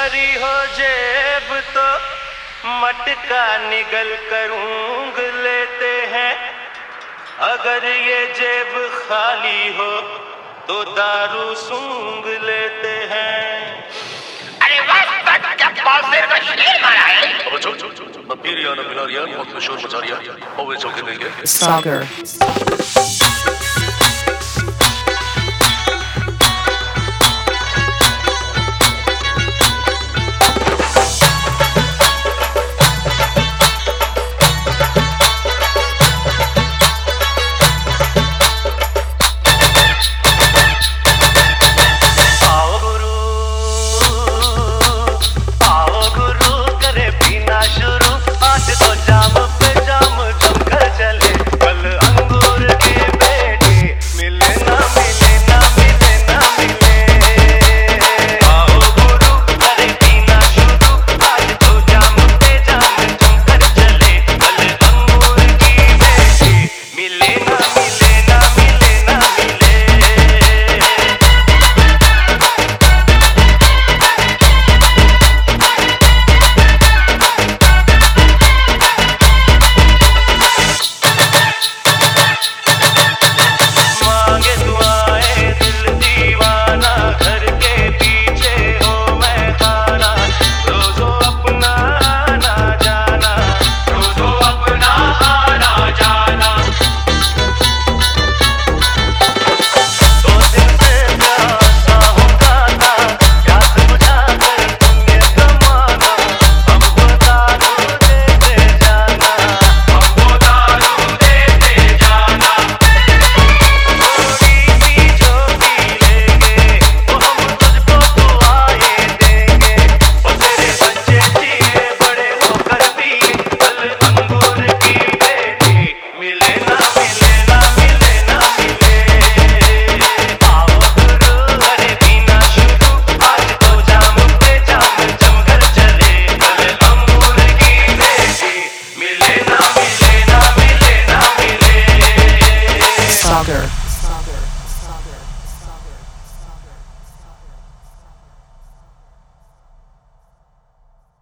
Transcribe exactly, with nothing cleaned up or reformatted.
भरी हो जेब तो मटका निगल कर ऊँघ लेते हैं, अगर ये जेब खाली हो तो दारू सूंघ लेते हैं। अरे वाह, क्या बाज़ेर का शेर मारा है। अब चुप चुप चुप न पी रिया न पिला रिया, वक्त में शोर मचा रिया, और वे चौके देंगे। Sagar. Sagar.